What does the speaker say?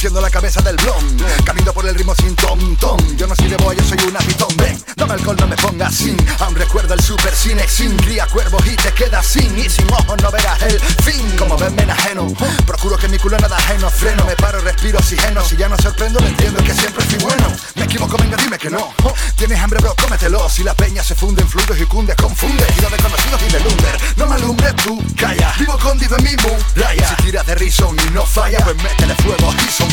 siendo la cabeza del blond. Camino por el ritmo sin tom-tom. Yo no soy de boa, yo soy una pitón. Ven, dame alcohol, no me pongas sin. Aún recuerdo el super cine sin. Cría cuervos y te quedas sin. Y sin ojos no verás el fin. Como ven, me enajeno. Procuro que mi culo nada ajeno. Freno, me paro, respiro oxígeno. Si ya no sorprendo, lo entiendo que siempre fui bueno. Me equivoco, venga, dime que no. Tienes hambre, bro, cómetelo. Si la peña se funde en fluidos y cunde, confunde. Tiro de conocidos y de lunder. No me alumbres tú, calla. Vivo escondido en mi muralla. Si tiras de rison y no falla, pues métele fuego y son